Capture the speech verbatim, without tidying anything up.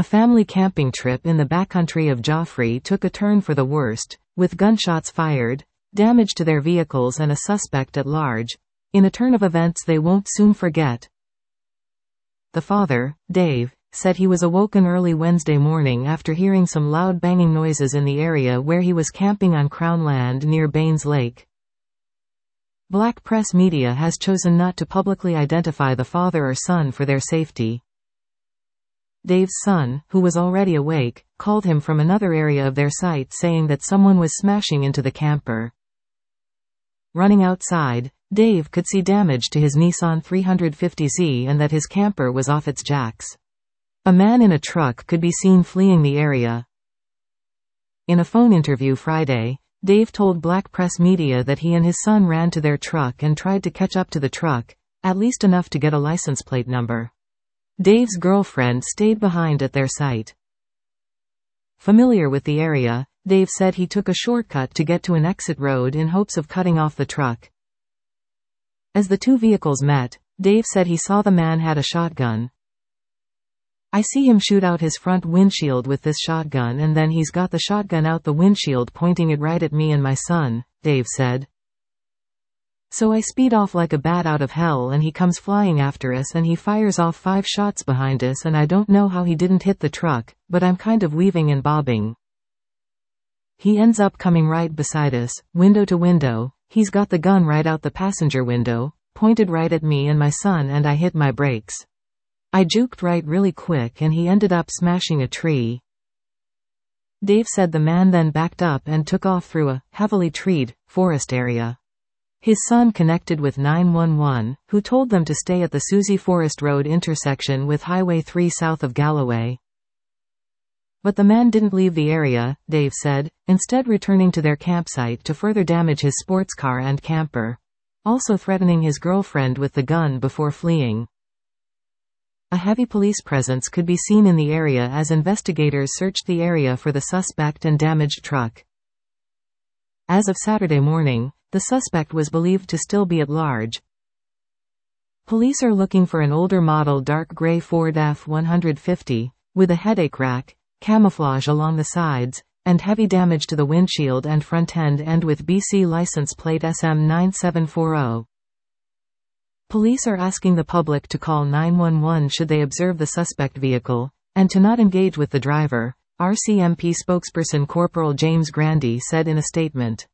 A family camping trip in the backcountry of Joffre took a turn for the worst, with gunshots fired, damage to their vehicles and a suspect at large, in a turn of events they won't soon forget. The father, Dave, said he was awoken early Wednesday morning after hearing some loud banging noises in the area where he was camping on Crown land near Baines Lake. Black press media has chosen not to publicly identify the father or son for their safety. Dave's son, who was already awake, called him from another area of their site saying that someone was smashing into the camper. Running outside, Dave could see damage to his Nissan three fifty Z and that his camper was off its jacks. A man in a truck could be seen fleeing the area. In a phone interview Friday, Dave told Black Press Media that he and his son ran to their truck and tried to catch up to the truck, at least enough to get a license plate number. Dave's girlfriend stayed behind at their site. Familiar with the area, Dave said he took a shortcut to get to an exit road in hopes of cutting off the truck. As the two vehicles met, Dave said he saw the man had a shotgun. "I see him shoot out his front windshield with this shotgun and then he's got the shotgun out the windshield pointing it right at me and my son," Dave said. "So I speed off like a bat out of hell and he comes flying after us and he fires off five shots behind us and I don't know how he didn't hit the truck, but I'm kind of weaving and bobbing. He ends up coming right beside us, window to window, he's got the gun right out the passenger window, pointed right at me and my son and I hit my brakes. I juked right really quick and he ended up smashing a tree." Dave said the man then backed up and took off through a heavily treed forest area. His son connected with nine one one, who told them to stay at the Susie Forest Road intersection with Highway three south of Galloway. But the man didn't leave the area, Dave said, instead returning to their campsite to further damage his sports car and camper, also threatening his girlfriend with the gun before fleeing. A heavy police presence could be seen in the area as investigators searched the area for the suspect and damaged truck. As of Saturday morning, the suspect was believed to still be at large. Police are looking for an older model dark gray Ford F one fifty, with a headache rack, camouflage along the sides, and heavy damage to the windshield and front end and with B C license plate S M nine seven four zero. Police are asking the public to call nine one one should they observe the suspect vehicle, and to not engage with the driver, R C M P spokesperson Corporal James Grandy said in a statement.